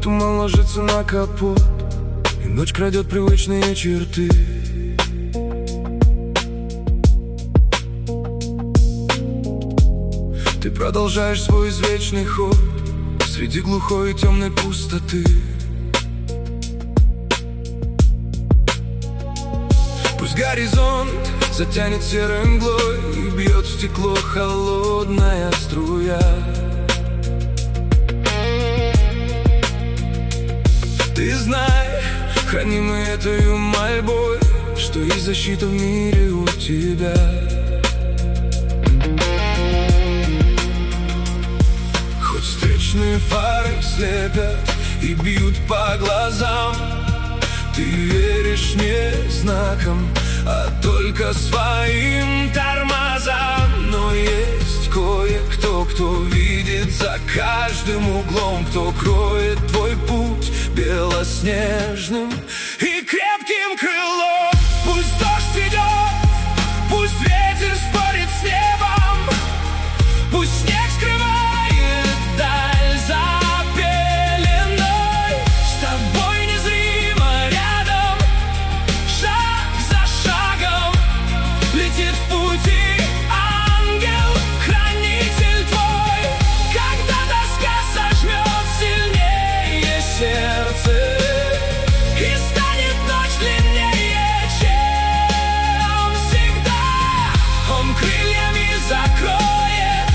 туман ложится на капот, и ночь крадет привычные черты. Ты продолжаешь свой извечный ход среди глухой и темной пустоты. Пусть горизонт затянет серой мглой и бьет в стекло холодная струя. Ты знай, хранимый этой мольбой, что есть защита в мире у тебя. Хоть встречные фары слепят и бьют по глазам, ты веришь не знаком, а только своим тормозам. Но есть кое-кто, кто видит за каждым углом, кто кроет твой путь белоснежным и крепким крылом. Пусть дождь идет, пусть ветер спорит с небом, пусть снег скрывает даль за пеленой. С тобой незримо рядом, шаг за шагом летит в пути ангел, хранитель твой. Когда тоска сожмет сильнее сердце и станет ночь длиннее, чем всегда, он крыльями закроет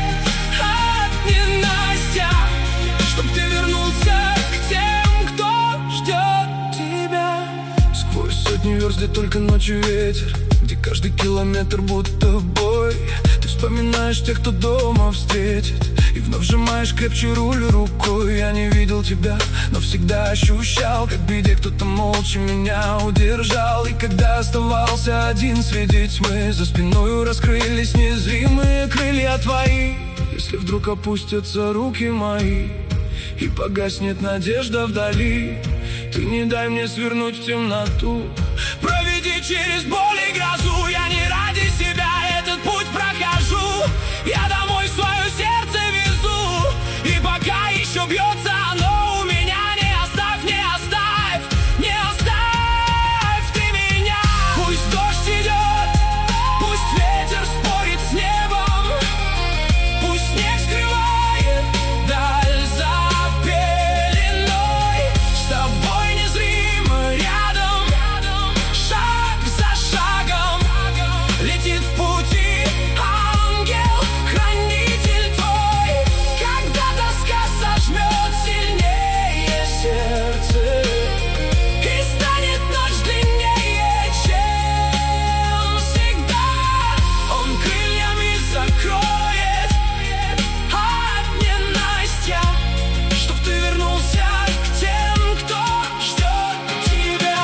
от ненастья, чтоб ты вернулся к тем, кто ждет тебя. Сквозь сотни верст, где только ночью ветер, где каждый километр будто бой, ты вспоминаешь тех, кто дома встретит, и вновь сжимаешь крепче руль рукой. Я не видел тебя, но всегда ощущал, как в беде кто-то молча меня удержал. И когда оставался один среди тьмы, за спиной раскрылись незримые крылья твои. Если вдруг опустятся руки мои и погаснет надежда вдали, ты не дай мне свернуть в темноту, проведи через боль и грозу. Я не ради себя этот путь прохожу, я домой свое сердце везу, и пока еще бьется оно у меня, не оставь, не оставь, не оставь ты меня. Пусть дождь идет, пусть ветер спорит с небом, пусть снег скрывает даль за пеленой. С тобой незримо рядом, шаг за шагом летит в пути ангел, хранитель твой. Когда тоска сожмет сильнее сердце и станет ночь длиннее, чем всегда, он крыльями закроет от ненастья, чтоб ты вернулся к тем, кто ждет тебя.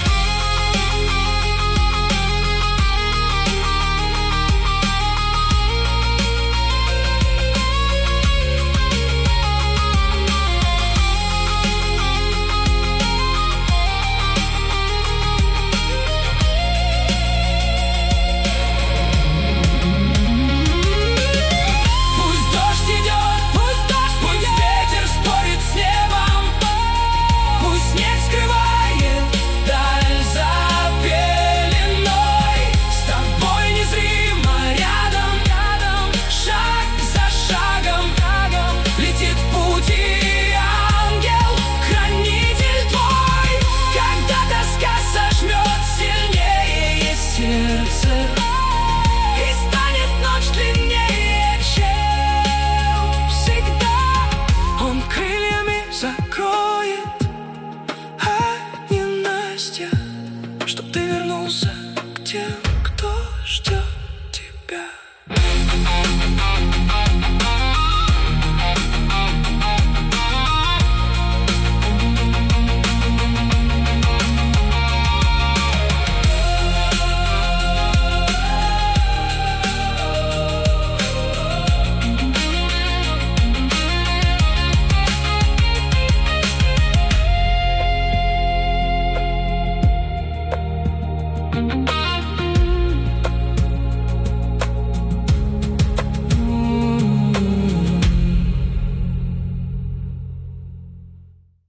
Пусть дождь идет, пусть ветер спорит с небом, пусть снег скрывает даль за пеленой. С тобой незримо рядом, шаг за шагом летит в пути ангел, хранитель твой. Когда тоска сожмет сильнее сердце и станет ночь длиннее, чем всегда, он крыльями закроет от ненастья, чтоб ты вернулся к тем, кто ждет тебя.